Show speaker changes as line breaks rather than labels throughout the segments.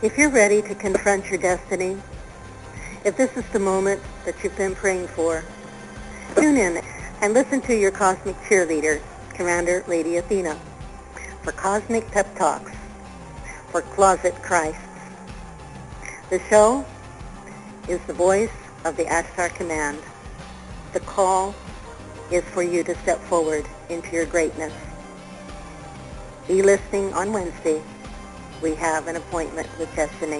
If you're ready to confront your destiny, if this is the moment that you've been praying for, tune in and listen to your cosmic cheerleader, Commander Lady Athena, for Cosmic Pep Talks for Closet Christs. The show is the voice of the Ashtar Command. The call is for you to step forward into your greatness. Be listening on Wednesday. We have an appointment with destiny.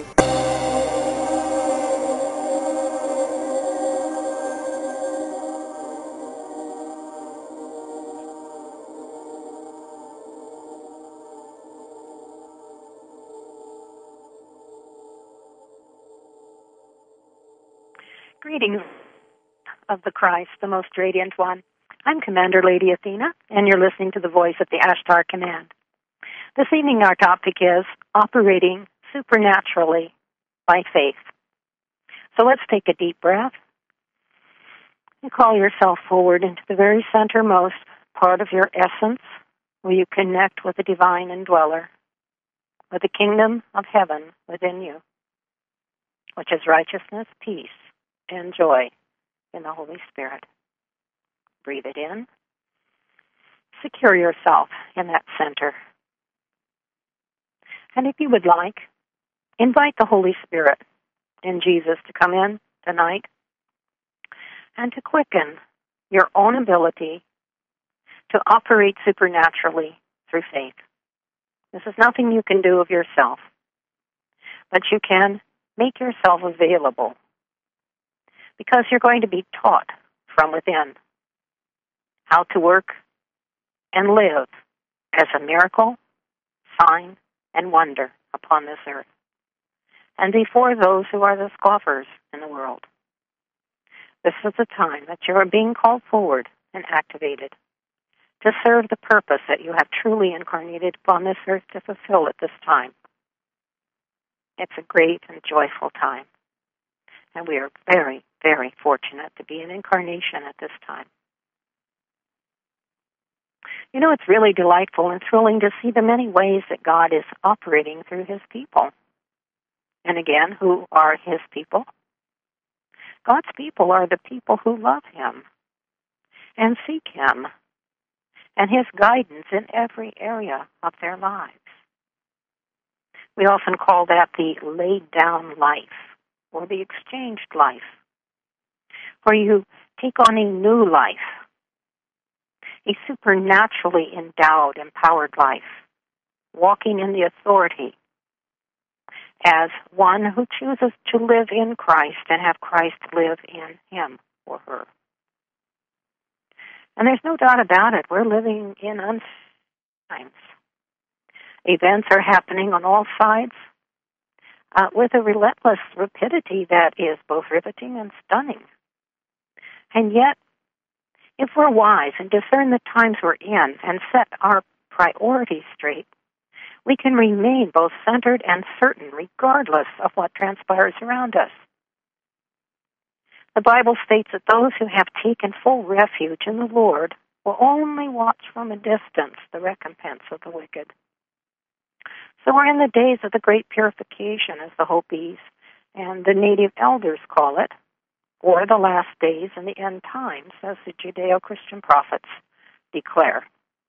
Greetings of the Christ, the most radiant one. I'm Commander Lady Athena, and you're listening to the voice of the Ashtar Command. This evening our topic is operating supernaturally by faith. So let's take a deep breath and call yourself forward into the very centermost part of your essence, where you connect with the divine indweller, with the kingdom of heaven within you, which is righteousness, peace, and joy in the Holy Spirit. Breathe it in. Secure yourself in that center. And if you would like, invite the Holy Spirit and Jesus to come in tonight and to quicken your own ability to operate supernaturally through faith. This is nothing you can do of yourself, but you can make yourself available because you're going to be taught from within how to work and live as a miracle, sign, and wonder upon this earth, and before those who are the scoffers in the world. This is the time that you are being called forward and activated to serve the purpose that you have truly incarnated upon this earth to fulfill at this time. It's a great and joyful time, and we are very, very fortunate to be an incarnation at this time. You know, it's really delightful and thrilling to see the many ways that God is operating through His people. And again, who are His people? God's people are the people who love Him and seek Him and His guidance in every area of their lives. We often call that the laid-down life or the exchanged life, where you take on a new life, a supernaturally endowed, empowered life, walking in the authority as one who chooses to live in Christ and have Christ live in him or her. And there's no doubt about it, we're living in uncertain times. Events are happening on all sides with a relentless rapidity that is both riveting and stunning. And yet, if we're wise and discern the times we're in and set our priorities straight, we can remain both centered and certain regardless of what transpires around us. The Bible states that those who have taken full refuge in the Lord will only watch from a distance the recompense of the wicked. So we're in the days of the great purification, as the Hopis and the native elders call it, or the last days and the end times, as the Judeo-Christian prophets declare.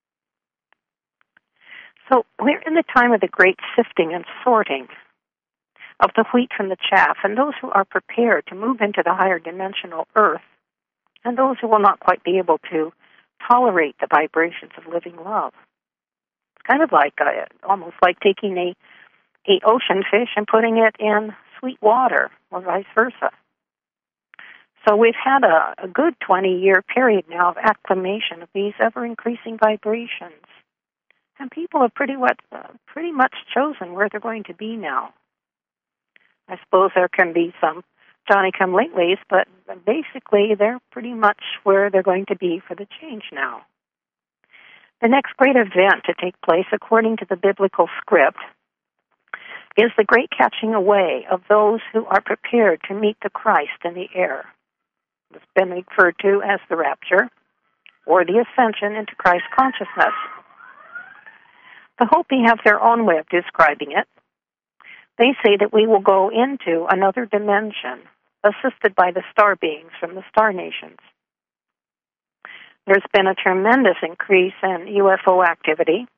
So we're in the time of the great sifting and sorting of the wheat from the chaff, and those who are prepared to move into the higher dimensional earth, and those who will not quite be able to tolerate the vibrations of living love. It's kind of like, almost like taking a ocean fish and putting it in sweet water, or vice versa. So we've had a good 20-year period now of acclimation of these ever-increasing vibrations. And people have pretty much chosen where they're going to be now. I suppose there can be some Johnny-come-latelys, but basically they're pretty much where they're going to be for the change now. The next great event to take place, according to the biblical script, is the great catching away of those who are prepared to meet the Christ in the air. It's been referred to as the rapture, or the ascension into Christ consciousness. The Hopi have their own way of describing it, They say that we will go into another dimension assisted by the star beings from the star nations. There's been a tremendous increase in UFO activity.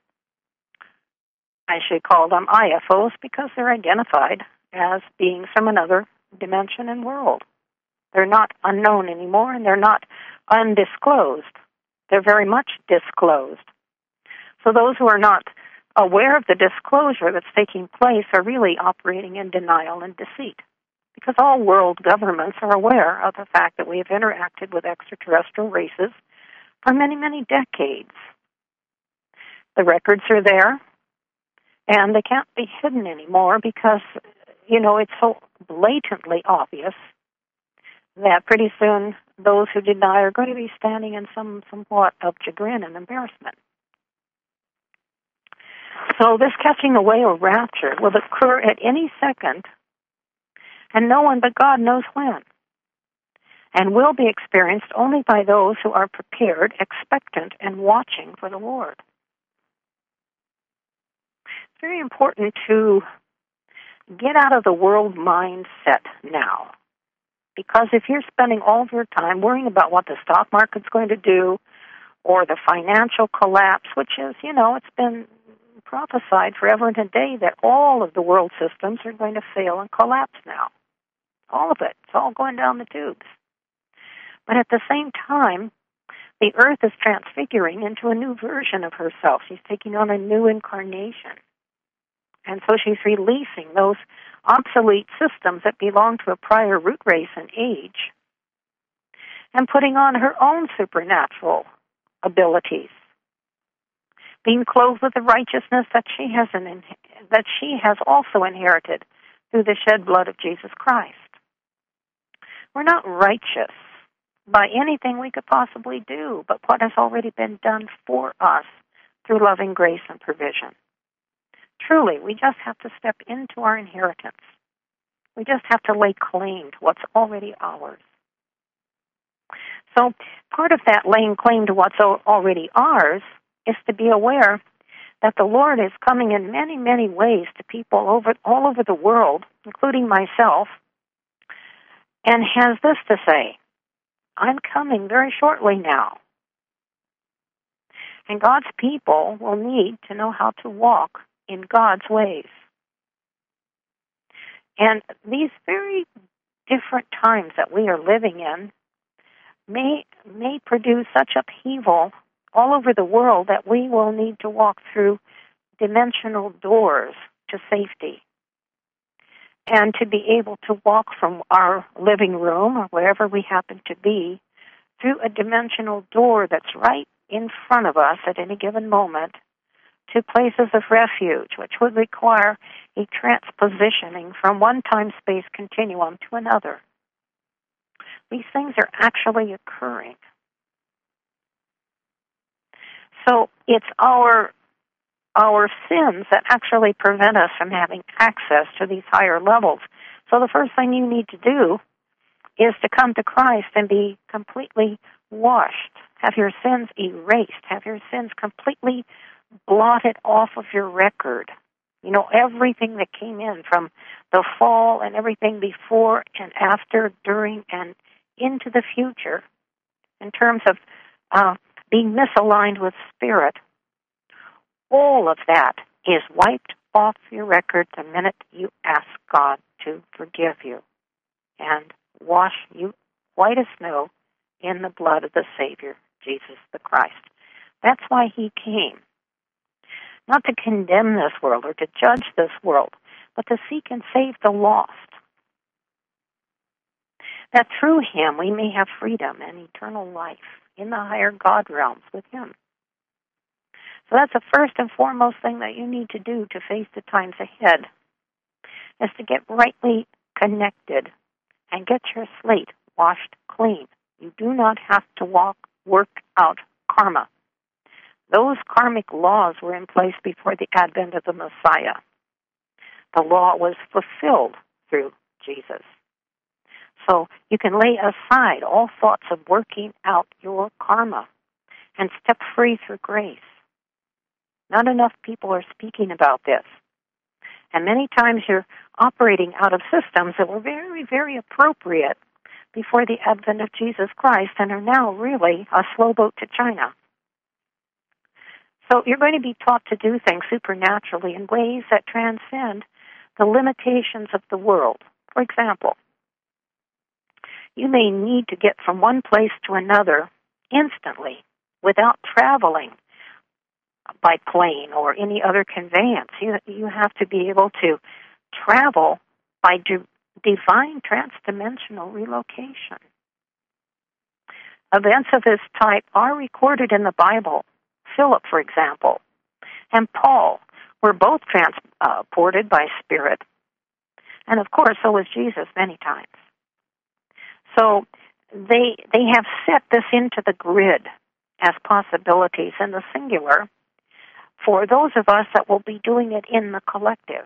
I should call them IFOs because they're identified as beings from another dimension and world. They're not unknown anymore, and they're not undisclosed. They're very much disclosed. So those who are not aware of the disclosure that's taking place are really operating in denial and deceit, because all world governments are aware of the fact that we have interacted with extraterrestrial races for many, many decades. The records are there, and they can't be hidden anymore because, it's so blatantly obvious that pretty soon those who deny are going to be standing in somewhat of chagrin and embarrassment. So this catching away or rapture will occur at any second, and no one but God knows when, and will be experienced only by those who are prepared, expectant, and watching for the Lord. It's very important to get out of the world mindset now, because if you're spending all of your time worrying about what the stock market's going to do or the financial collapse, which is, it's been prophesied forever and a day that all of the world systems are going to fail and collapse now. All of it. It's all going down the tubes. But at the same time, the earth is transfiguring into a new version of herself. She's taking on a new incarnation. And so she's releasing those obsolete systems that belong to a prior root race and age and putting on her own supernatural abilities, being clothed with the righteousness that she has also inherited through the shed blood of Jesus Christ. We're not righteous by anything we could possibly do, but what has already been done for us through loving grace and provision. Truly, we just have to step into our inheritance. We just have to lay claim to what's already ours. So part of that laying claim to what's already ours is to be aware that the Lord is coming in many, many ways to people all over the world, including myself, and has this to say: I'm coming very shortly now. And God's people will need to know how to walk in God's ways. And these very different times that we are living in may produce such upheaval all over the world that we will need to walk through dimensional doors to safety, and to be able to walk from our living room or wherever we happen to be through a dimensional door that's right in front of us at any given moment to places of refuge, which would require a transpositioning from one time-space continuum to another. These things are actually occurring. So it's our sins that actually prevent us from having access to these higher levels. So the first thing you need to do is to come to Christ and be completely washed, have your sins erased, have your sins completely blotted off of your record. Everything that came in from the fall and everything before and after, during, and into the future in terms of being misaligned with spirit, all of that is wiped off your record the minute you ask God to forgive you and wash you white as snow in the blood of the Savior, Jesus the Christ. That's why He came. Not to condemn this world or to judge this world, but to seek and save the lost. That through Him we may have freedom and eternal life in the higher God realms with Him. So that's the first and foremost thing that you need to do to face the times ahead, is to get rightly connected and get your slate washed clean. You do not have to work out karma. Those karmic laws were in place before the advent of the Messiah. The law was fulfilled through Jesus. So you can lay aside all thoughts of working out your karma and step free through grace. Not enough people are speaking about this. And many times you're operating out of systems that were very, very appropriate before the advent of Jesus Christ and are now really a slow boat to China. So you're going to be taught to do things supernaturally in ways that transcend the limitations of the world. For example, you may need to get from one place to another instantly without traveling by plane or any other conveyance. You have to be able to travel by divine transdimensional relocation. Events of this type are recorded in the Bible. Philip, for example, and Paul were both transported by spirit. And of course, so was Jesus many times. So they have set this into the grid as possibilities in the singular for those of us that will be doing it in the collective.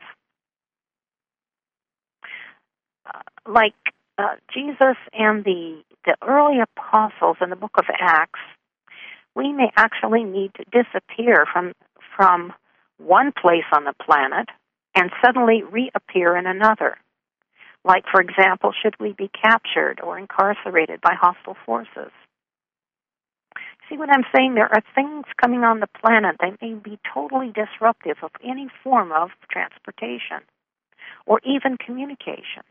Like Jesus and the early apostles in the book of Acts, we may actually need to disappear from one place on the planet and suddenly reappear in another. Like, for example, should we be captured or incarcerated by hostile forces? See what I'm saying? There are things coming on the planet that may be totally disruptive of any form of transportation or even communication.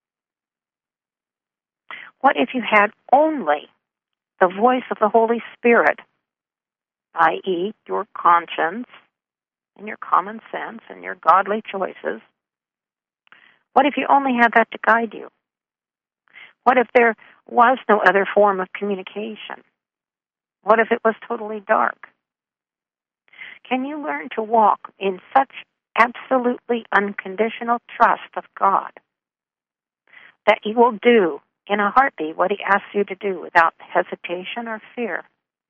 What if you had only the voice of the Holy Spirit, i.e., your conscience and your common sense and your godly choices? What if you only had that to guide you? What if there was no other form of communication? What if it was totally dark? Can you learn to walk in such absolutely unconditional trust of God that you will do in a heartbeat what He asks you to do without hesitation or fear?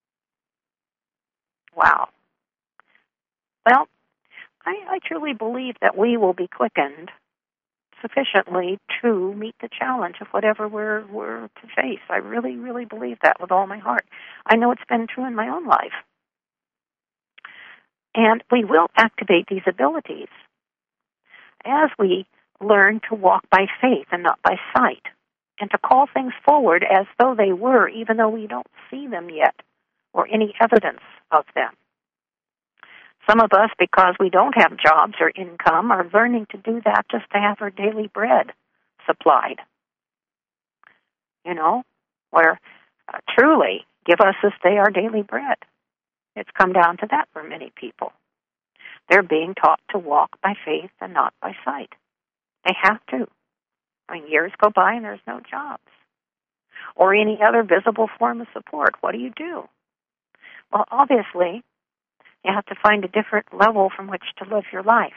Wow. Well, I truly believe that we will be quickened sufficiently to meet the challenge of whatever we're to face. I really, really believe that with all my heart. I know it's been true in my own life. And we will activate these abilities as we learn to walk by faith and not by sight, and to call things forward as though they were, even though we don't see them yet or any evidence of them. Some of us, because we don't have jobs or income, are learning to do that just to have our daily bread supplied. You know, where truly, give us this day our daily bread. It's come down to that for many people. They're being taught to walk by faith and not by sight. They have to. I mean, years go by and there's no jobs or any other visible form of support. What do? Well, obviously, you have to find a different level from which to live your life.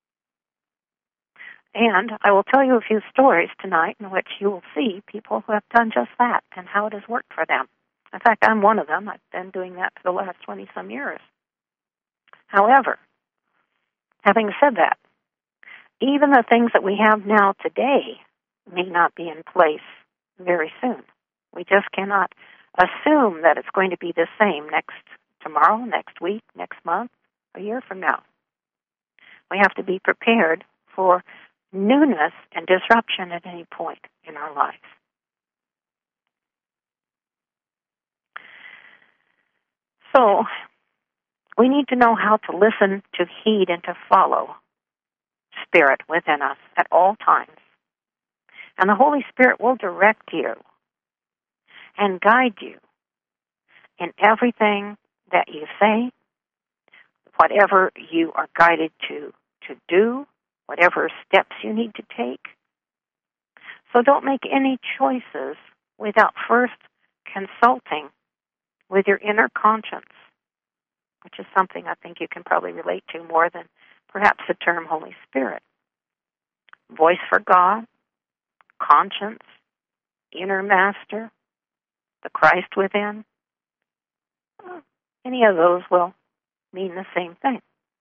And I will tell you a few stories tonight in which you will see people who have done just that and how it has worked for them. In fact, I'm one of them. I've been doing that for the last 20-some years. However, having said that, even the things that we have now today may not be in place very soon. We just cannot assume that it's going to be the same tomorrow, next week, next month, a year from now. We have to be prepared for newness and disruption at any point in our lives. So, we need to know how to listen, to heed, and to follow Spirit within us at all times. And the Holy Spirit will direct you and guide you in everything that you say, whatever you are guided to do, whatever steps you need to take. So don't make any choices without first consulting with your inner conscience, which is something I think you can probably relate to more than perhaps the term Holy Spirit. Voice for God, conscience, inner master, the Christ within. Any of those will mean the same thing.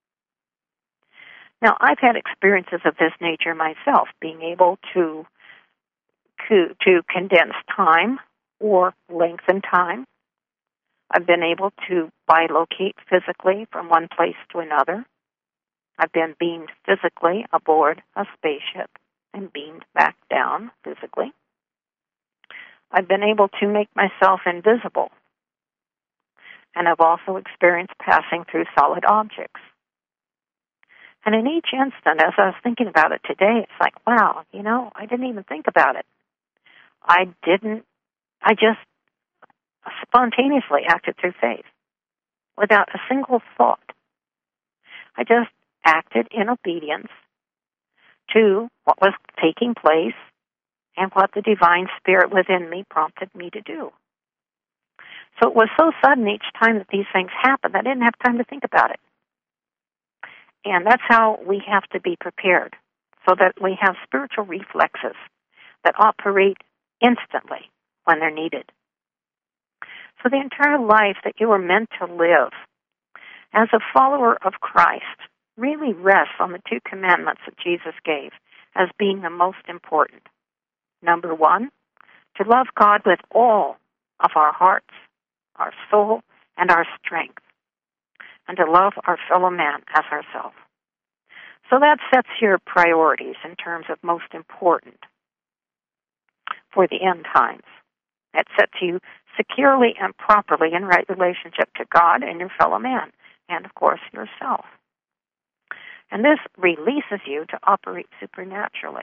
Now, I've had experiences of this nature myself, being able to condense time or lengthen time. I've been able to bilocate physically from one place to another. I've been beamed physically aboard a spaceship and beamed back down physically. I've been able to make myself invisible. And I've also experienced passing through solid objects. And in each instant, as I was thinking about it today, it's like, wow, I didn't even think about it. I just spontaneously acted through faith without a single thought. I just acted in obedience to what was taking place and what the divine spirit within me prompted me to do. So it was so sudden each time that these things happened, I didn't have time to think about it. And that's how we have to be prepared, so that we have spiritual reflexes that operate instantly when they're needed. So the entire life that you were meant to live as a follower of Christ really rests on the two commandments that Jesus gave as being the most important. Number one, to love God with all of our hearts, our soul, and our strength, and to love our fellow man as ourselves. So that sets your priorities in terms of most important for the end times. That sets you securely and properly in right relationship to God and your fellow man, and of course yourself. And this releases you to operate supernaturally.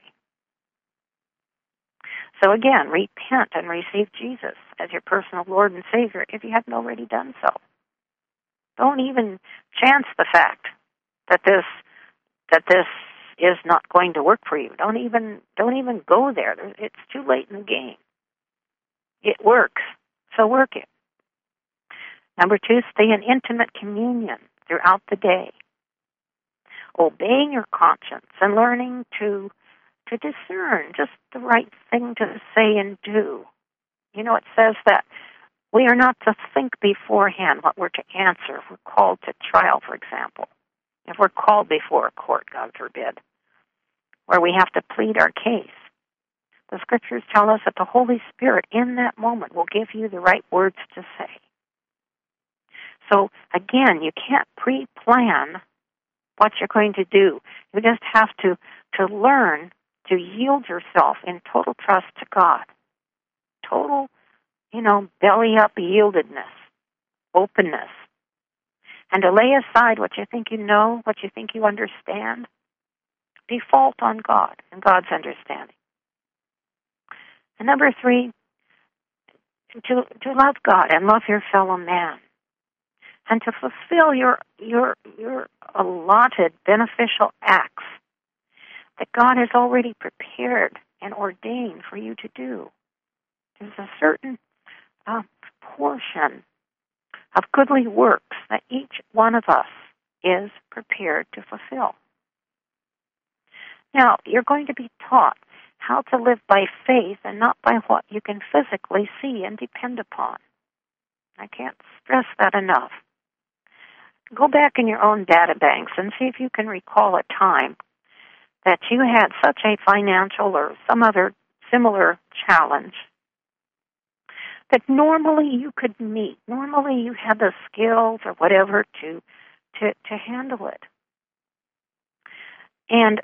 So again, repent and receive Jesus as your personal Lord and Savior if you haven't already done so. Don't even chance the fact that this is not going to work for you. Don't even go there. It's too late in the game. It works, so work it. Number two, stay in intimate communion throughout the day, obeying your conscience and learning to discern just the right thing to say and do. It says that we are not to think beforehand what we're to answer if we're called to trial, for example. If we're called before a court, God forbid, where we have to plead our case. The Scriptures tell us that the Holy Spirit in that moment will give you the right words to say. So, again, you can't pre-plan what you're going to do. You just have to learn to yield yourself in total trust to God. Total, belly-up yieldedness, openness. And to lay aside what you think you know, what you think you understand. Default on God and God's understanding. And number three, to love God and love your fellow man. And to fulfill your allotted beneficial acts that God has already prepared and ordained for you to do. There's a certain portion of goodly works that each one of us is prepared to fulfill. Now, you're going to be taught how to live by faith and not by what you can physically see and depend upon. I can't stress that enough. Go back in your own data banks and see if you can recall a time that you had such a financial or some other similar challenge that normally you could meet. Normally you had the skills or whatever to handle it. And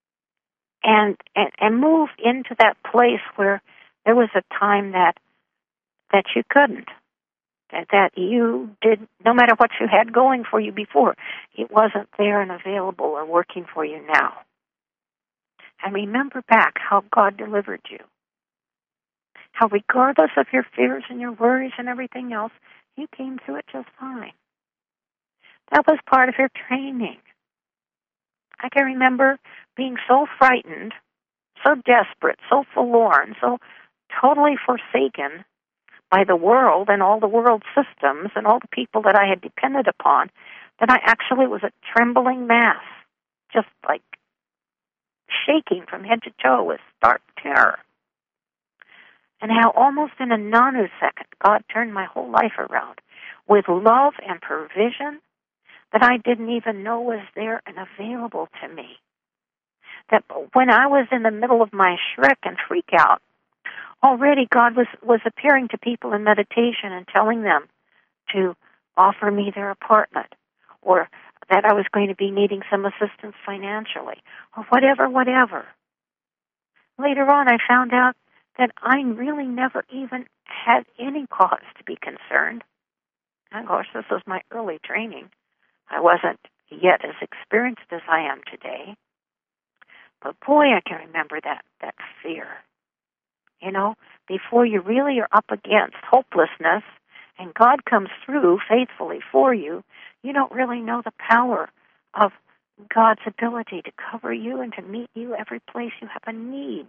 move into that place where there was a time that you couldn't. That you did, no matter what you had going for you before, it wasn't there and available or working for you now. And remember back how God delivered you. How regardless of your fears and your worries and everything else, you came through it just fine. That was part of your training. I can remember being so frightened, so desperate, so forlorn, so totally forsaken by the world and all the world systems and all the people that I had depended upon, that I actually was a trembling mass, just like shaking from head to toe with stark terror. And how almost in a nanosecond, God turned my whole life around with love and provision that I didn't even know was there and available to me. That when I was in the middle of my Shrek and freak out, already God was appearing to people in meditation and telling them to offer me their apartment or that I was going to be needing some assistance financially, or whatever. Later on, I found out that I really never even had any cause to be concerned. And of course, this was my early training. I wasn't yet as experienced as I am today. But boy, I can remember that fear. You know, before you really are up against hopelessness and God comes through faithfully for you, you don't really know the power of God's ability to cover you and to meet you every place you have a need.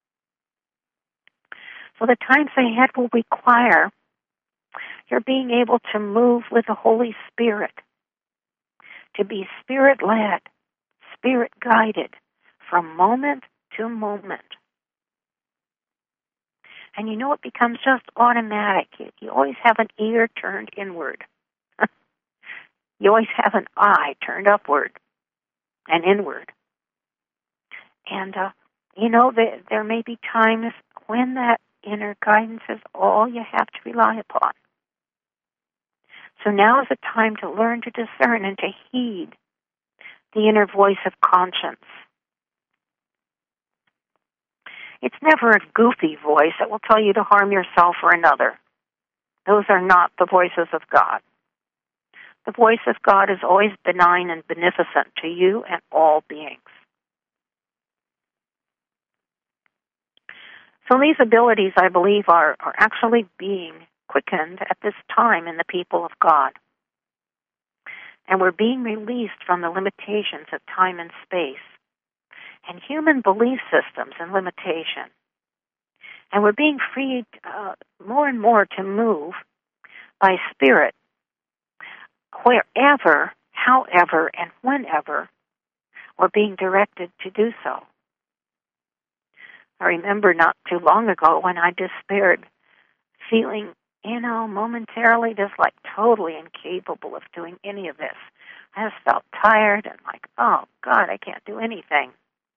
So the times ahead will require your being able to move with the Holy Spirit, to be Spirit-led, Spirit-guided from moment to moment. And you know, it becomes just automatic. You always have an ear turned inward. You always have an eye turned upward and inward. And, you know, there may be times when that inner guidance is all you have to rely upon. So now is the time to learn to discern and to heed the inner voice of conscience. It's never a goofy voice that will tell you to harm yourself or another. Those are not the voices of God. The voice of God is always benign and beneficent to you and all beings. So these abilities, I believe, are actually being quickened at this time in the people of God. And we're being released from the limitations of time and space and human belief systems and limitation. And we're being freed more and more to move by Spirit wherever, however, and whenever we're being directed to do so. I remember not too long ago when I despaired, feeling, momentarily just like totally incapable of doing any of this. I just felt tired and like, oh, God, I can't do anything.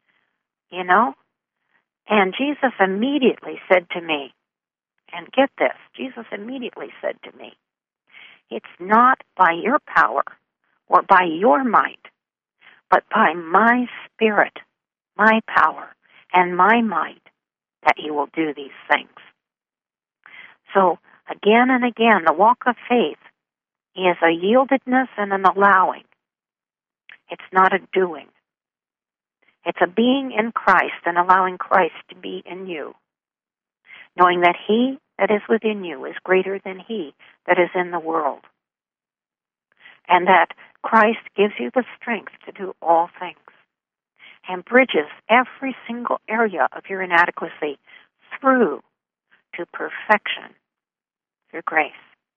And Jesus immediately said to me, and get this, Jesus immediately said to me, it's not by your power or by your might, but by my Spirit, my power, and my might that you will do these things. So again and again, the walk of faith is a yieldedness and an allowing. It's not a doing. It's a being in Christ and allowing Christ to be in you, knowing that he that is within you is greater than he that is in the world, and that Christ gives you the strength to do all things and bridges every single area of your inadequacy through to perfection through grace.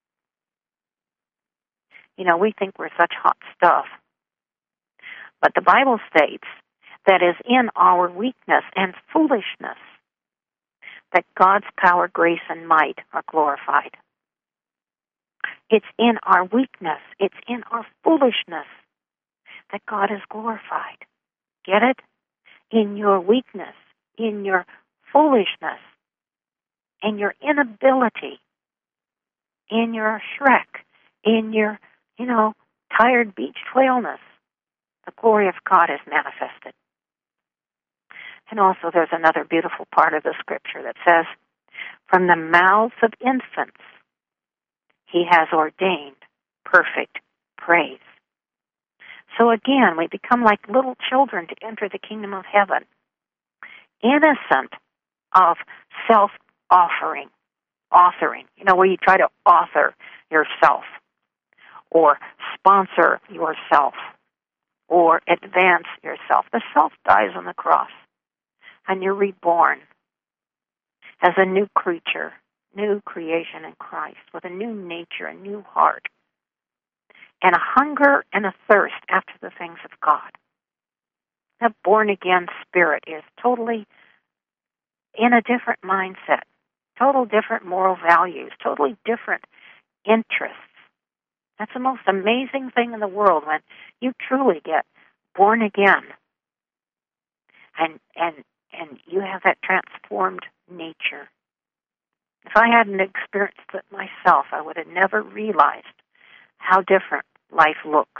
We think we're such hot stuff, but the Bible states that is in our weakness and foolishness that God's power, grace, and might are glorified. It's in our weakness, it's in our foolishness that God is glorified. Get it? In your weakness, in your foolishness, in your inability, in your Shrek, in your, tired beached whaleness, the glory of God is manifested. And also there's another beautiful part of the scripture that says, from the mouths of infants he has ordained perfect praise. So again, we become like little children to enter the kingdom of heaven, innocent of self-authoring, where you try to author yourself or sponsor yourself or advance yourself. The self dies on the cross, and you're reborn as a new creature, new creation in Christ, with a new nature, a new heart, and a hunger and a thirst after the things of God. That born-again spirit is totally in a different mindset, total different moral values, totally different interests. That's the most amazing thing in the world, when you truly get born again and you have that transformed nature. If I hadn't experienced it myself, I would have never realized how different life looks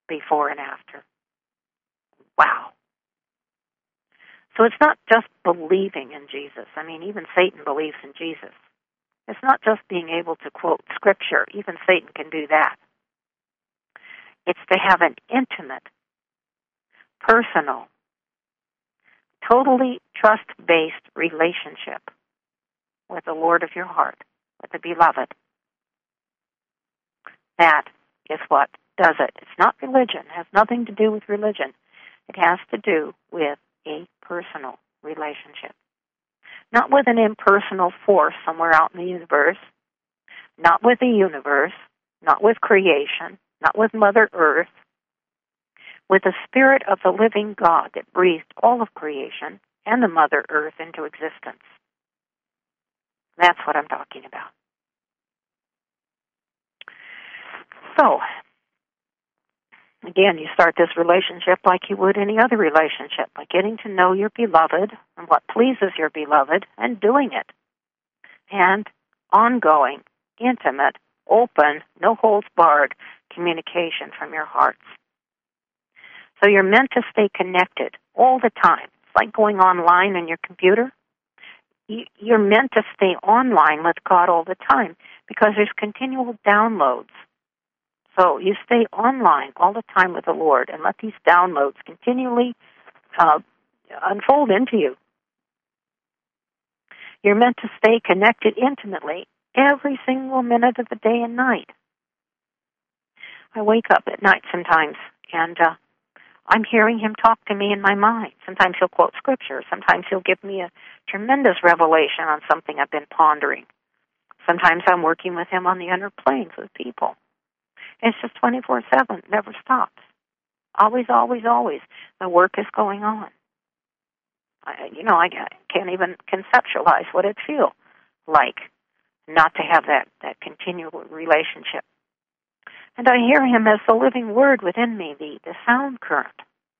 before and after. Wow. So it's not just believing in Jesus. I mean, even Satan believes in Jesus. It's not just being able to quote Scripture. Even Satan can do that. It's to have an intimate, personal, totally trust-based relationship with the Lord of your heart, with the Beloved. That is what does it. It's not religion. It has nothing to do with religion. It has to do with a personal relationship. Not with an impersonal force somewhere out in the universe, not with the universe, not with creation, not with Mother Earth, with the Spirit of the living God that breathed all of creation and the Mother Earth into existence. That's what I'm talking about. So, again, you start this relationship like you would any other relationship, by getting to know your beloved and what pleases your beloved and doing it. And ongoing, intimate, open, no-holds-barred communication from your hearts. So you're meant to stay connected all the time. It's like going online on your computer. You're meant to stay online with God all the time because there's continual downloads. So you stay online all the time with the Lord and let these downloads continually unfold into you. You're meant to stay connected intimately every single minute of the day and night. I wake up at night sometimes and I'm hearing Him talk to me in my mind. Sometimes He'll quote Scripture. Sometimes He'll give me a tremendous revelation on something I've been pondering. Sometimes I'm working with Him on the inner planes with people. It's just 24/7, never stops. Always, always, always. The work is going on. I can't even conceptualize what it feels like not to have that continual relationship. And I hear Him as the living Word within me, the sound current.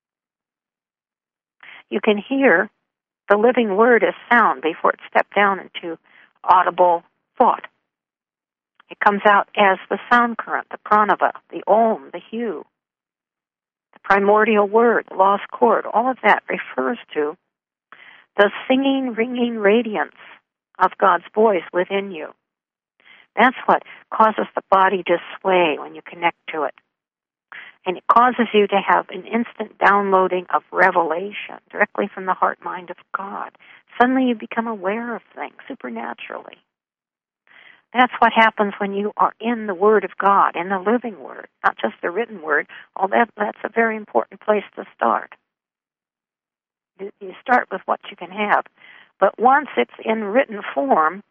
You can hear the living Word as sound before it steps down into audible thought. It comes out as the sound current, the pranava, the om, the hue, the primordial word, the lost chord. All of that refers to the singing, ringing radiance of God's voice within you. That's what causes the body to sway when you connect to it. And it causes you to have an instant downloading of revelation directly from the heart mind of God. Suddenly you become aware of things supernaturally. That's what happens when you are in the Word of God, in the living Word, not just the written Word. That's a very important place to start. You start with what you can have. But once it's in written form,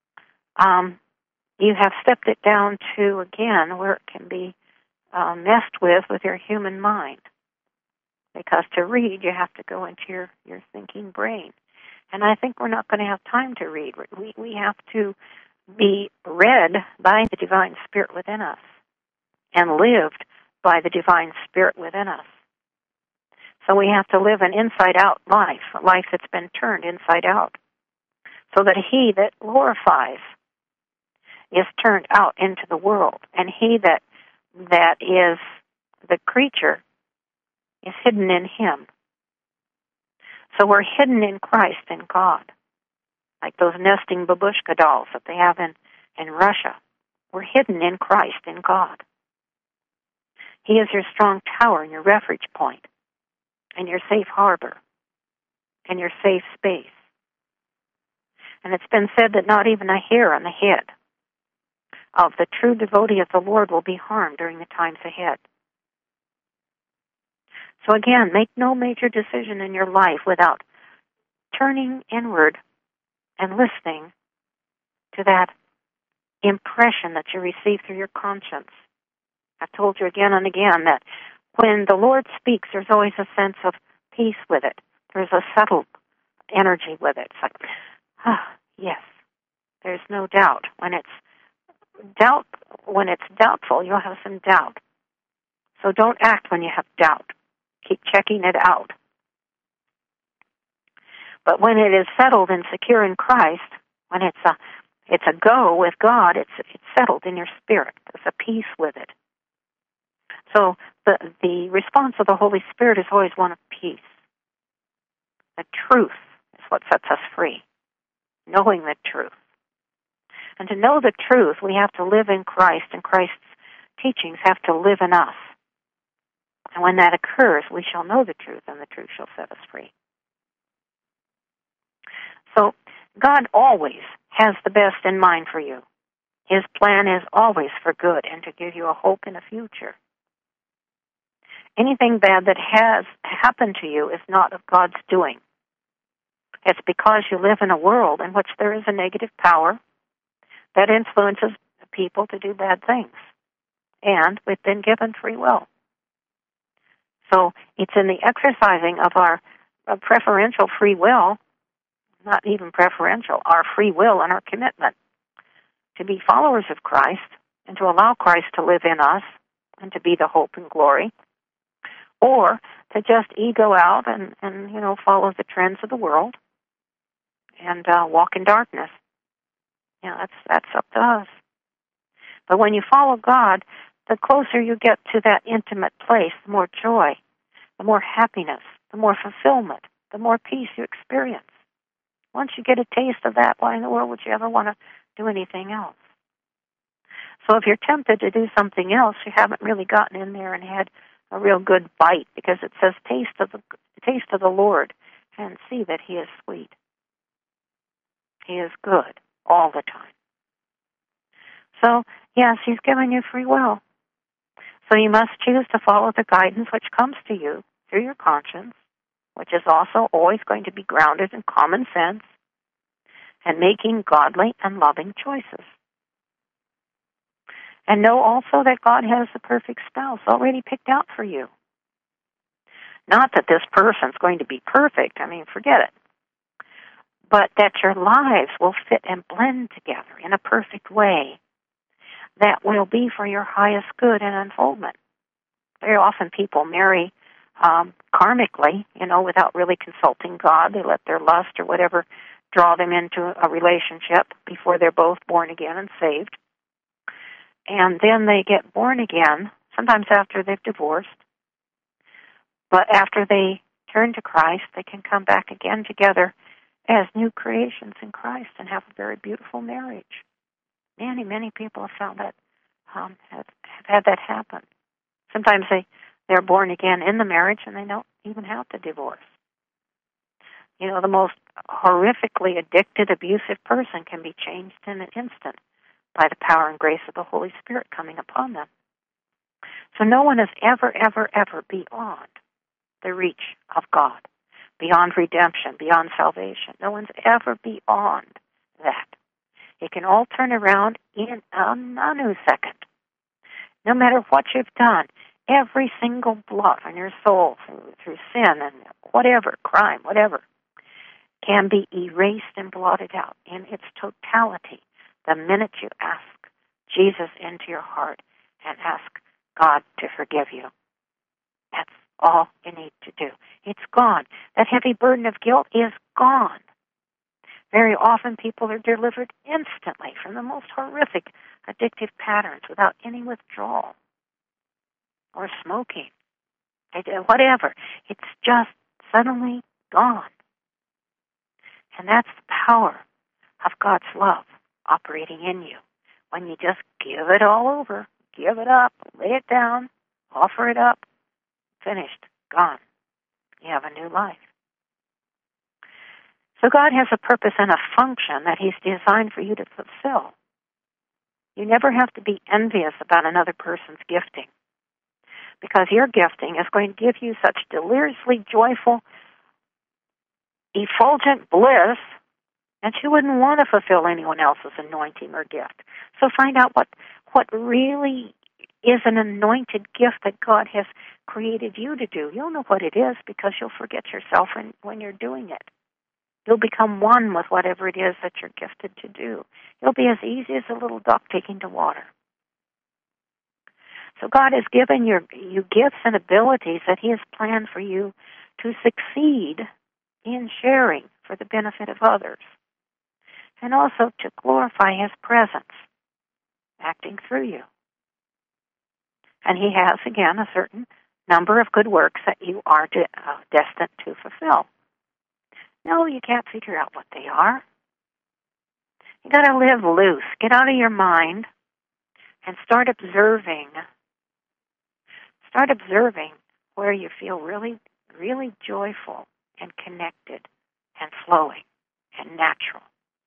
you have stepped it down to, again, where it can be messed with your human mind. Because to read, you have to go into your thinking brain. And I think we're not going to have time to read. We have to be read by the Divine Spirit within us and lived by the Divine Spirit within us. So we have to live an inside-out life, a life that's been turned inside out, so that He that glorifies is turned out into the world, and He that is the creature is hidden in Him. So we're hidden in Christ and God, like those nesting babushka dolls that they have in Russia. We're hidden in Christ and God. He is your strong tower and your refuge point, and your safe harbor, and your safe space. And it's been said that not even a hair on the head of the true devotee of the Lord will be harmed during the times ahead. So again, make no major decision in your life without turning inward and listening to that impression that you receive through your conscience. I've told you again and again that when the Lord speaks, there's always a sense of peace with it. There's a settled energy with it. It's like, yes, there's no doubt. When it's doubtful, you'll have some doubt. So don't act when you have doubt. Keep checking it out. But when it is settled and secure in Christ, when it's a go with God, it's settled in your spirit. There's a peace with it. So the response of the Holy Spirit is always one of peace. The truth is what sets us free, knowing the truth. And to know the truth, we have to live in Christ, and Christ's teachings have to live in us. And when that occurs, we shall know the truth, and the truth shall set us free. So God always has the best in mind for you. His plan is always for good and to give you a hope in a future. Anything bad that has happened to you is not of God's doing. It's because you live in a world in which there is a negative power that influences people to do bad things. And we've been given free will. So it's in the exercising of our preferential free will, not even preferential, our free will and our commitment to be followers of Christ and to allow Christ to live in us and to be the hope and glory, or to just ego out and follow the trends of the world and walk in darkness. That's up to us. But when you follow God, the closer you get to that intimate place, the more joy, the more happiness, the more fulfillment, the more peace you experience. Once you get a taste of that, why in the world would you ever want to do anything else? So if you're tempted to do something else, you haven't really gotten in there and had a real good bite, because it says taste of the Lord and see that He is sweet. He is good all the time. So, yes, He's given you free will. So you must choose to follow the guidance which comes to you through your conscience, which is also always going to be grounded in common sense and making godly and loving choices. And know also that God has the perfect spouse already picked out for you. Not that this person's going to be perfect, forget it. But that your lives will fit and blend together in a perfect way that will be for your highest good and unfoldment. Very often people marry karmically, without really consulting God. They let their lust or whatever draw them into a relationship before they're both born again and saved. And then they get born again, sometimes after they've divorced. But after they turn to Christ, they can come back again together as new creations in Christ and have a very beautiful marriage. Many, many people have found that, have had that happen. Sometimes they're born again in the marriage and they don't even have to divorce. The most horrifically addicted, abusive person can be changed in an instant by the power and grace of the Holy Spirit coming upon them. So no one is ever, ever, ever beyond the reach of God, beyond redemption, beyond salvation. No one's ever beyond that. It can all turn around in a nanosecond. No matter what you've done, every single blot on your soul through sin and whatever, crime, whatever, can be erased and blotted out in its totality the minute you ask Jesus into your heart and ask God to forgive you. That's all you need to do. It's gone. That heavy burden of guilt is gone. Very often people are delivered instantly from the most horrific addictive patterns without any withdrawal or smoking, whatever. It's just suddenly gone. And that's the power of God's love operating in you. When you just give it all over, give it up, lay it down, offer it up, finished, gone. You have a new life. So God has a purpose and a function that He's designed for you to fulfill. You never have to be envious about another person's gifting, because your gifting is going to give you such deliriously joyful, effulgent bliss that you wouldn't want to fulfill anyone else's anointing or gift. So find out what really is an anointed gift that God has created you to do. You'll know what it is because you'll forget yourself when you're doing it. You'll become one with whatever it is that you're gifted to do. It'll be as easy as a little duck taking to water. So God has given you gifts and abilities that He has planned for you to succeed in sharing for the benefit of others, and also to glorify His presence acting through you. And he has, again, a certain number of good works that you are destined to fulfill. No, you can't figure out what they are. You got to live loose. Get out of your mind and start observing. Start observing where you feel really, really joyful and connected and flowing and natural.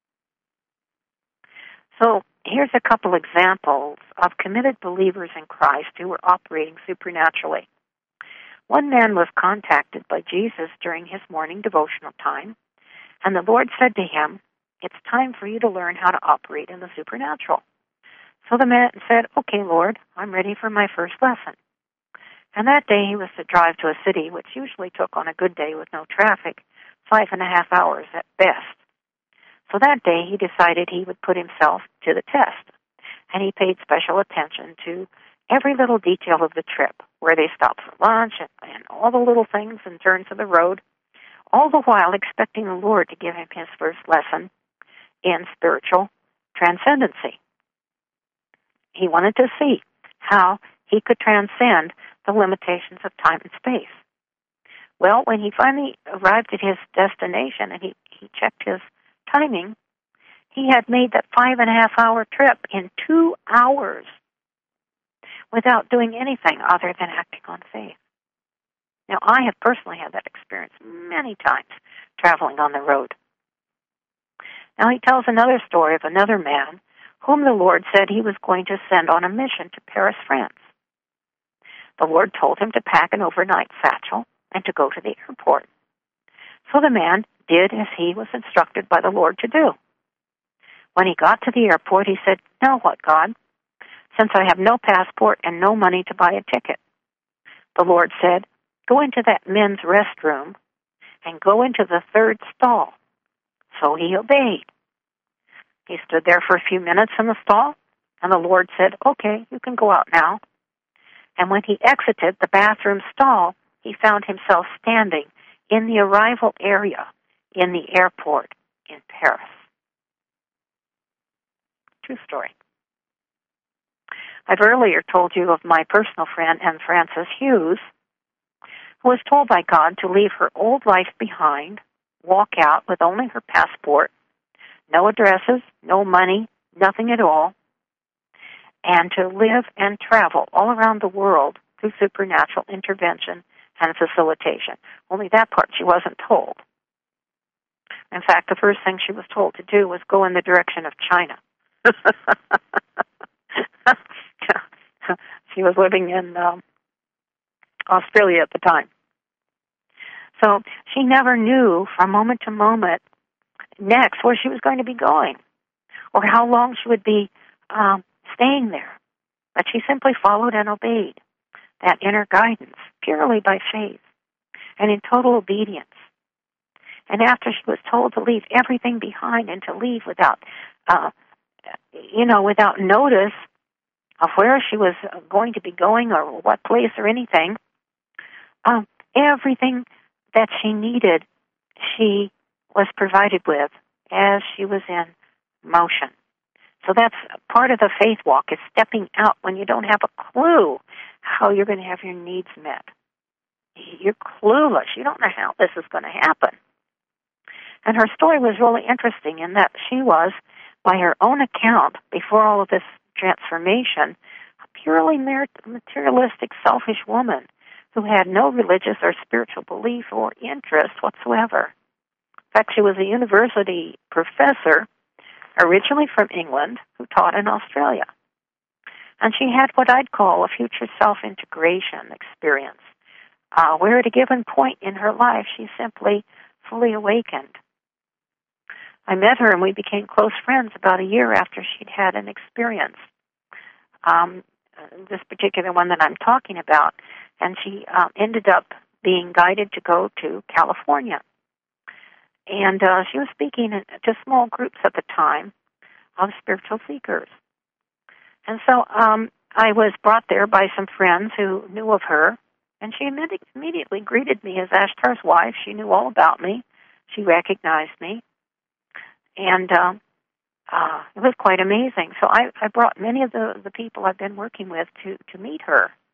So here's a couple examples of committed believers in Christ who were operating supernaturally. One man was contacted by Jesus during his morning devotional time, and the Lord said to him, "It's time for you to learn how to operate in the supernatural." So the man said, "Okay, Lord, I'm ready for my first lesson." And that day he was to drive to a city which usually took, on a good day with no traffic, 5.5 hours at best. So that day he decided he would put himself to the test, and he paid special attention to every little detail of the trip, where they stopped for lunch and all the little things and turns of the road, all the while expecting the Lord to give him his first lesson in spiritual transcendency. He wanted to see how he could transcend the limitations of time and space. Well, when he finally arrived at his destination and he checked his timing, he had made that 5.5-hour trip in 2 hours without doing anything other than acting on faith. Now, I have personally had that experience many times traveling on the road. Now, he tells another story of another man whom the Lord said he was going to send on a mission to Paris, France. The Lord told him to pack an overnight satchel and to go to the airport. So the man did as he was instructed by the Lord to do. When he got to the airport, he said, "Now what, God? Since I have no passport and no money to buy a ticket." The Lord said, "Go into that men's restroom and go into the third stall." So he obeyed. He stood there for a few minutes in the stall, and the Lord said, "Okay, you can go out now." And when he exited the bathroom stall, he found himself standing in the arrival area in the airport in Paris. True story. I've earlier told you of my personal friend, Anne Frances Hughes, who was told by God to leave her old life behind, walk out with only her passport, no addresses, no money, nothing at all, and to live and travel all around the world through supernatural intervention and facilitation. Only that part she wasn't told. In fact, the first thing she was told to do was go in the direction of China. She was living in Australia at the time. So she never knew from moment to moment next where she was going to be going or how long she would be staying there. But she simply followed and obeyed that inner guidance purely by faith and in total obedience. And after she was told to leave everything behind and to leave without notice of where she was going to be going or what place or anything, everything that she needed, she was provided with as she was in motion. So that's part of the faith walk, is stepping out when you don't have a clue how you're going to have your needs met. You're clueless. You don't know how this is going to happen. And her story was really interesting in that she was, by her own account, before all of this transformation, a purely materialistic, selfish woman who had no religious or spiritual belief or interest whatsoever. In fact, she was a university professor, originally from England, who taught in Australia. And she had what I'd call a future self-integration experience, where at a given point in her life, she simply fully awakened. I met her and we became close friends about a year after she'd had an experience, this particular one that I'm talking about, and she ended up being guided to go to California. And she was speaking to small groups at the time of spiritual seekers. And so I was brought there by some friends who knew of her, and she immediately greeted me as Ashtar's wife. She knew all about me. She recognized me. And it was quite amazing. So I brought many of the people I've been working with to meet her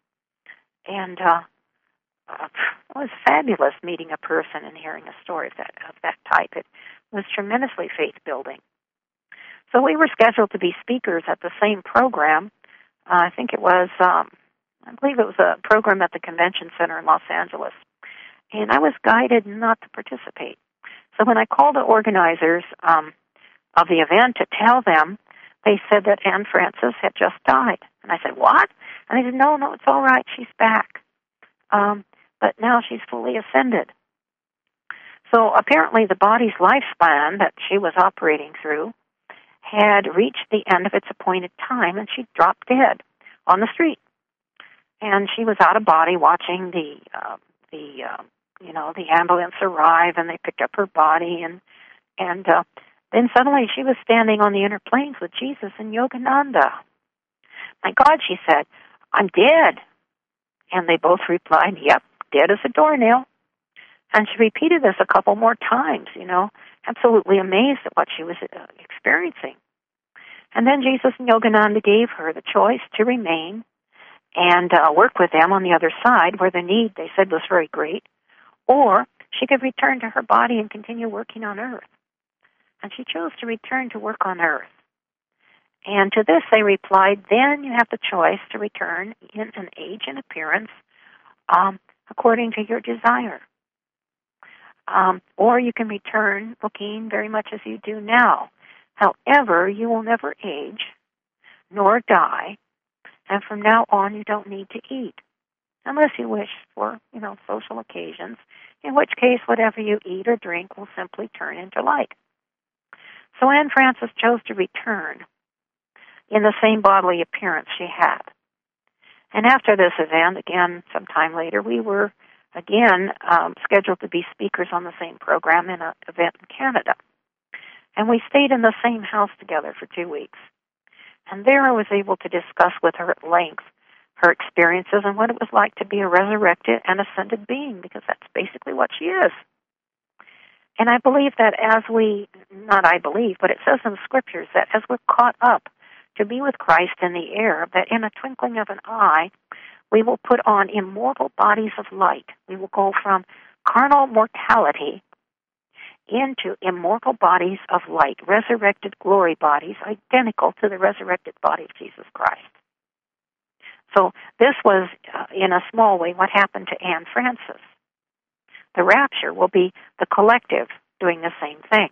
And it was fabulous meeting a person and hearing a story of that type. It was tremendously faith-building. So we were scheduled to be speakers at the same program. I think it was, I believe it was a program at the Convention Center in Los Angeles. And I was guided not to participate. So when I called the organizers of the event to tell them, they said that Anne Francis had just died. And I said, what? And they said, no, it's all right. She's back. But now she's fully ascended. So apparently the body's lifespan that she was operating through had reached the end of its appointed time, and she dropped dead on the street. And she was out of body watching the ambulance arrive, and they picked up her body, and then suddenly she was standing on the inner planes with Jesus and Yogananda. My God, she said, I'm dead. And they both replied, yep, dead as a doornail. And she repeated this a couple more times, absolutely amazed at what she was experiencing. And then Jesus and Yogananda gave her the choice to remain and work with them on the other side, where the need, they said, was very great, or she could return to her body and continue working on earth. And she chose to return to work on earth. And to this they replied, then you have the choice to return in an age and appearance according to your desire. Or you can return looking very much as you do now. However, you will never age nor die, and from now on you don't need to eat, unless you wish for, social occasions, in which case whatever you eat or drink will simply turn into light. So Anne Francis chose to return in the same bodily appearance she had. And after this event, again, sometime later, we were again scheduled to be speakers on the same program in an event in Canada. And we stayed in the same house together for 2 weeks. And there I was able to discuss with her at length her experiences and what it was like to be a resurrected and ascended being, because that's basically what she is. And I believe that but it says in the Scriptures that as we're caught up to be with Christ in the air, that in a twinkling of an eye, we will put on immortal bodies of light. We will go from carnal mortality into immortal bodies of light, resurrected glory bodies, identical to the resurrected body of Jesus Christ. So this was, in a small way, what happened to Anne Francis. The rapture will be the collective doing the same thing.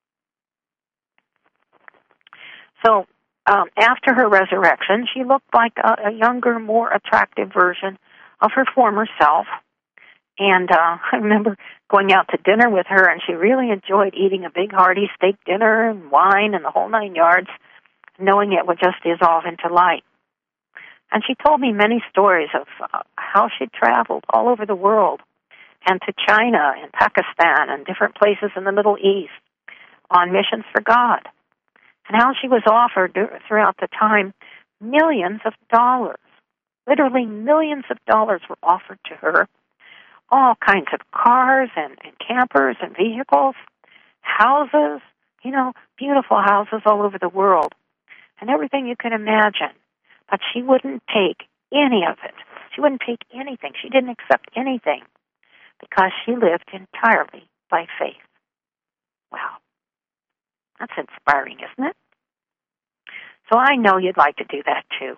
So after her resurrection, she looked like a younger, more attractive version of her former self. And I remember going out to dinner with her, and she really enjoyed eating a big, hearty steak dinner and wine and the whole 9 yards, knowing it would just dissolve into light. And she told me many stories of how she'd traveled all over the world, and to China and Pakistan and different places in the Middle East on missions for God, and how she was offered throughout the time millions of dollars. Literally millions of dollars were offered to her. All kinds of cars and campers and vehicles, houses, beautiful houses all over the world, and everything you can imagine. But she wouldn't take any of it. She wouldn't take anything. She didn't accept anything because she lived entirely by faith. Wow. That's inspiring, isn't it? So I know you'd like to do that too.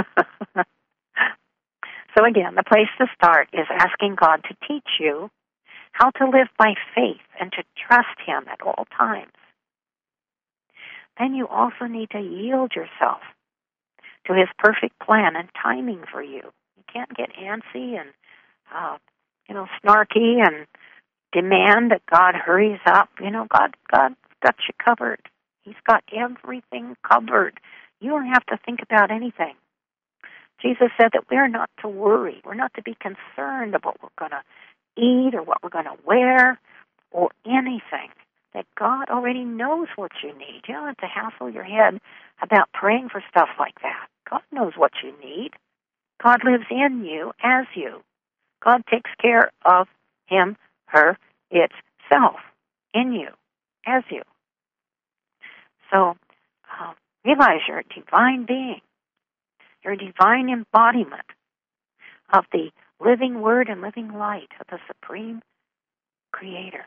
So again, the place to start is asking God to teach you how to live by faith and to trust Him at all times. Then you also need to yield yourself to His perfect plan and timing for you. You can't get antsy and snarky and demand that God hurries up. God's got you covered. He's got everything covered. You don't have to think about anything. Jesus said that we're not to worry. We're not to be concerned about what we're going to eat or what we're going to wear or anything. That God already knows what you need. You don't have to hassle your head about praying for stuff like that. God knows what you need. God lives in you as you. God takes care of him, her, itself, in you, as you. So realize you're a divine being. You're a divine embodiment of the living Word and living light of the Supreme Creator.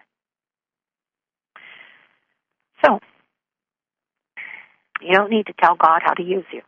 So, you don't need to tell God how to use you.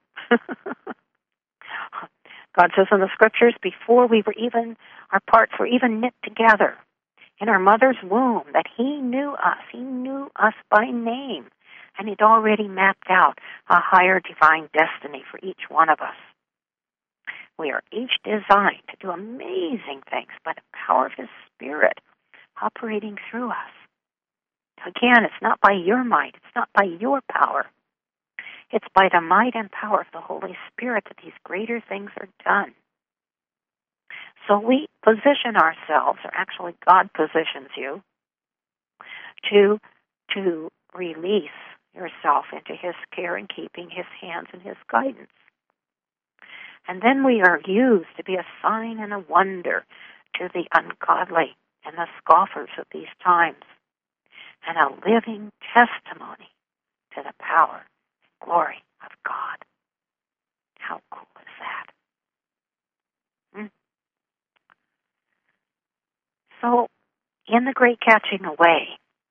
God says in the Scriptures, before our parts were even knit together in our mother's womb, that He knew us. He knew us by name, and He'd already mapped out a higher divine destiny for each one of us. We are each designed to do amazing things by the power of His Spirit operating through us. Again, it's not by your might, it's not by your power. It's by the might and power of the Holy Spirit that these greater things are done. So we position ourselves, or actually God positions you, to release yourself into His care and keeping, His hands and His guidance. And then we are used to be a sign and a wonder to the ungodly and the scoffers of these times, and a living testimony to the power and glory of God. How cool is that? So, in the great catching away,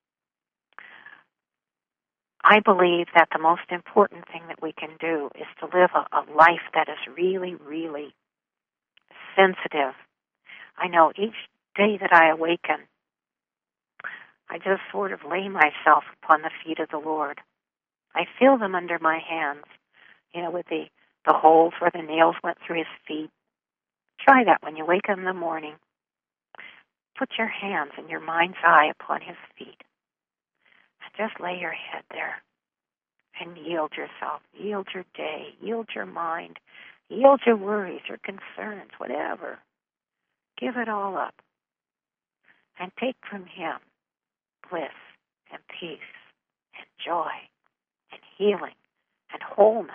I believe that the most important thing that we can do is to live a life that is really, really sensitive. I know each day that I awaken, I just sort of lay myself upon the feet of the Lord. I feel them under my hands, with the holes where the nails went through His feet. Try that when you wake up in the morning. Put your hands in your mind's eye upon His feet. Just lay your head there and yield yourself. Yield your day. Yield your mind. Yield your worries, your concerns, whatever. Give it all up. And take from Him bliss and peace and joy and healing and wholeness.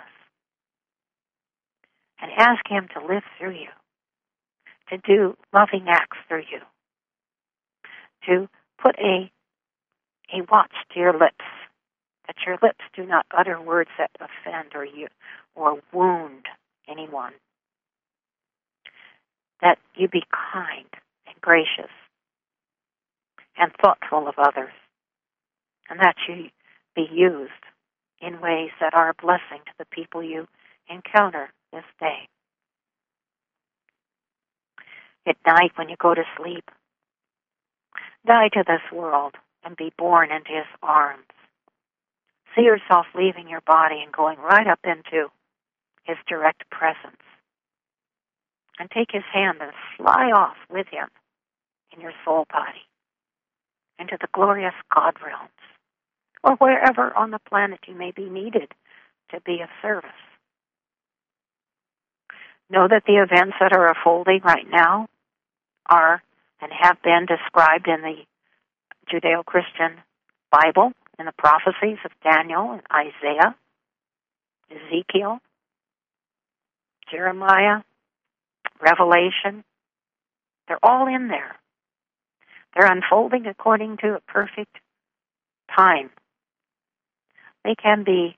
And ask Him to live through you, to do loving acts through you, to put a watch to your lips, that your lips do not utter words that offend or wound anyone, that you be kind and gracious and thoughtful of others, and that you be used in ways that are a blessing to the people you encounter this day. At night when you go to sleep, die to this world and be born into His arms. See yourself leaving your body and going right up into His direct presence. And take His hand and fly off with Him in your soul body into the glorious God realms, or wherever on the planet you may be needed to be of service. Know that the events that are unfolding right now are and have been described in the Judeo-Christian Bible, in the prophecies of Daniel and Isaiah, Ezekiel, Jeremiah, Revelation. They're all in there. They're unfolding according to a perfect time. They can be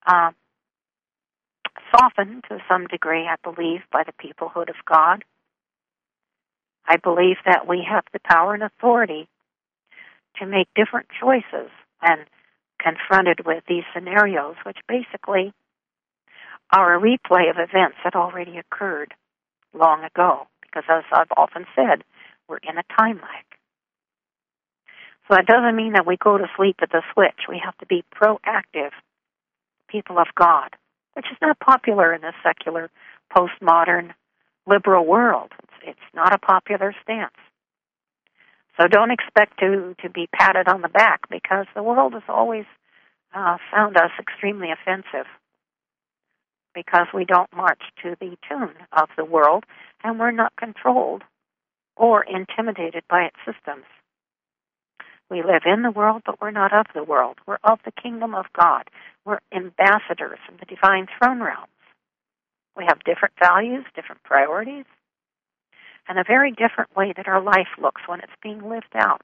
softened to some degree, I believe, by the peoplehood of God. I believe that we have the power and authority to make different choices when confronted with these scenarios, which basically are a replay of events that already occurred long ago, because as I've often said, we're in a time lag. So that doesn't mean that we go to sleep at the switch. We have to be proactive people of God, which is not popular in this secular, postmodern, liberal world. It's not a popular stance. So don't expect to be patted on the back, because the world has always found us extremely offensive, because we don't march to the tune of the world, and we're not controlled or intimidated by its systems. We live in the world, but we're not of the world. We're of the kingdom of God. We're ambassadors of the divine throne realms. We have different values, different priorities, and a very different way that our life looks when it's being lived out.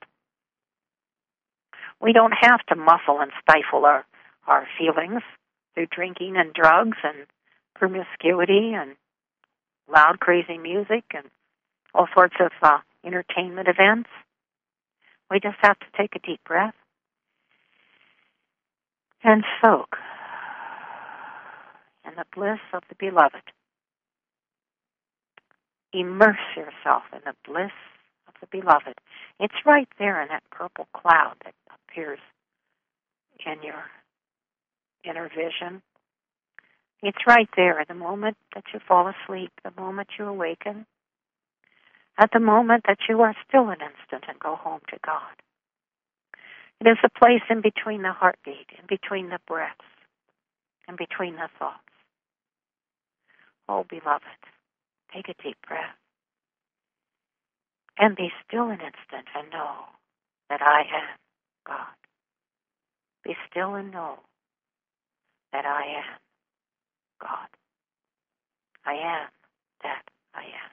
We don't have to muffle and stifle our feelings through drinking and drugs and promiscuity and loud, crazy music and all sorts of entertainment events. We just have to take a deep breath and soak in the bliss of the beloved. Immerse yourself in the bliss of the beloved. It's right there in that purple cloud that appears in your inner vision. It's right there at the moment that you fall asleep, the moment you awaken, at the moment that you are still an instant and go home to God. It is a place in between the heartbeat, in between the breaths, in between the thoughts. Oh, beloved, take a deep breath and be still an instant and know that I am God. Be still and know that I am God. I am that I am.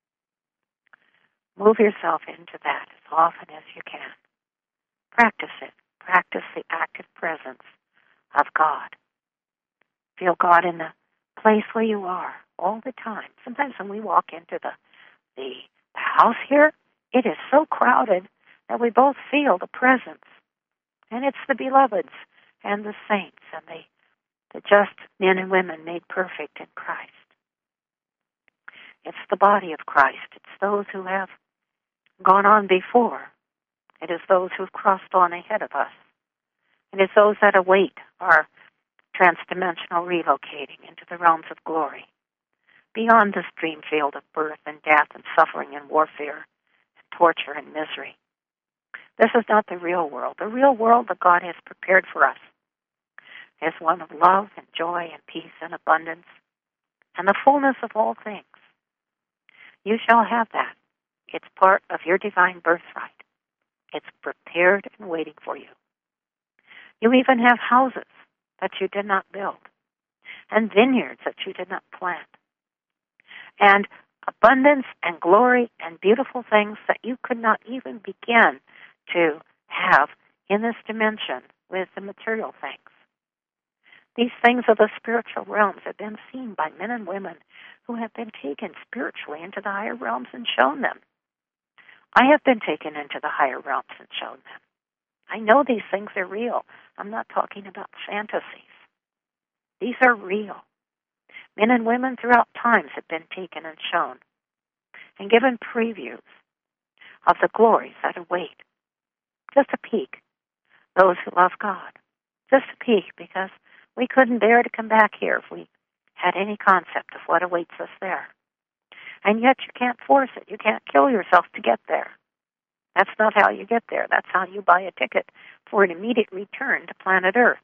Move yourself into that as often as you can. Practice it. Practice the active presence of God. Feel God in the place where you are all the time. Sometimes when we walk into the house here, it is so crowded that we both feel the presence. And it's the beloveds and the saints and the just men and women made perfect in Christ. It's the body of Christ. It's those who have gone on before. It is those who have crossed on ahead of us. It is those that await our transdimensional relocating into the realms of glory, beyond this dream field of birth and death and suffering and warfare and torture and misery. This is not the real world. The real world that God has prepared for us is one of love and joy and peace and abundance and the fullness of all things. You shall have that. It's part of your divine birthright. It's prepared and waiting for you. You even have houses that you did not build, and vineyards that you did not plant, and abundance and glory and beautiful things that you could not even begin to have in this dimension with the material things. These things of the spiritual realms have been seen by men and women who have been taken spiritually into the higher realms and shown them. I have been taken into the higher realms and shown them. I know these things are real. I'm not talking about fantasies. These are real. Men and women throughout times have been taken and shown and given previews of the glories that await. Just a peek. Those who love God. Just a peek, because we couldn't bear to come back here if we had any concept of what awaits us there. And yet you can't force it. You can't kill yourself to get there. That's not how you get there. That's how you buy a ticket for an immediate return to planet Earth.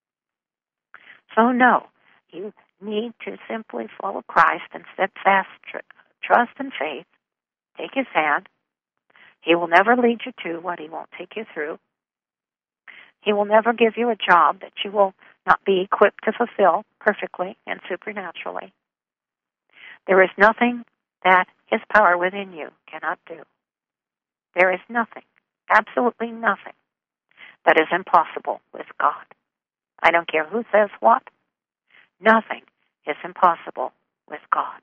So no, you need to simply follow Christ and steadfast trust and faith. Take His hand. He will never lead you to what He won't take you through. He will never give you a job that you will not be equipped to fulfill perfectly and supernaturally. There is nothing that His power within you cannot do. There is nothing, absolutely nothing, that is impossible with God. I don't care who says what. Nothing is impossible with God.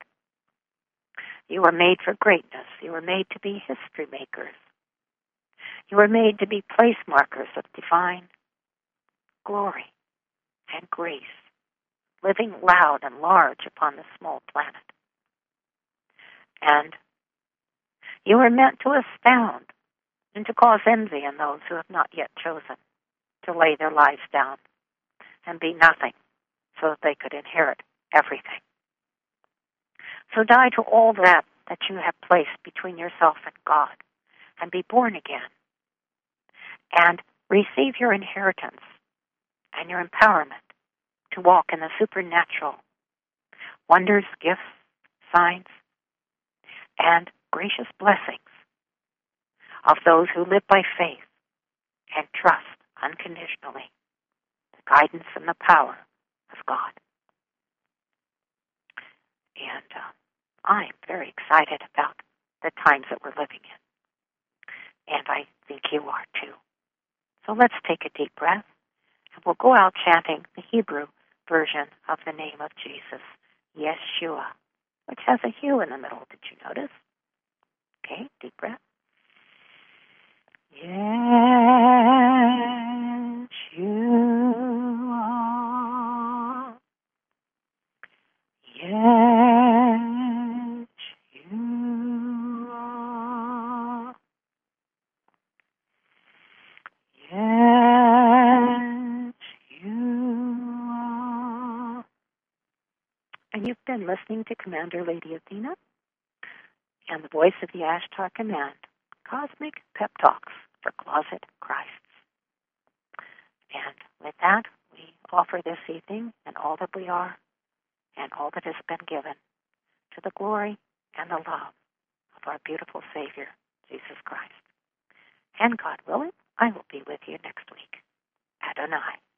You are made for greatness. You are made to be history makers. You are made to be place markers of divine glory and grace, living loud and large upon this small planet. And you are meant to astound and to cause envy in those who have not yet chosen to lay their lives down and be nothing so that they could inherit everything. So die to all that you have placed between yourself and God and be born again and receive your inheritance and your empowerment to walk in the supernatural wonders, gifts, signs, and gracious blessings of those who live by faith and trust unconditionally the guidance and the power of God. And I'm very excited about the times that we're living in. And I think you are too. So let's take a deep breath, and we'll go out chanting the Hebrew version of the name of Jesus, Yeshua. which has a hue in the middle. Did you notice? Okay, deep breath. Yes, you are. Yes, you are. Yes, you are. And you've been listening to Commander Lady Athena and the voice of the Ashtar Command, Cosmic Pep Talks for Closet Christs. And with that, we offer this evening and all that we are and all that has been given to the glory and the love of our beautiful Savior, Jesus Christ. And God willing, I will be with you next week. Adonai.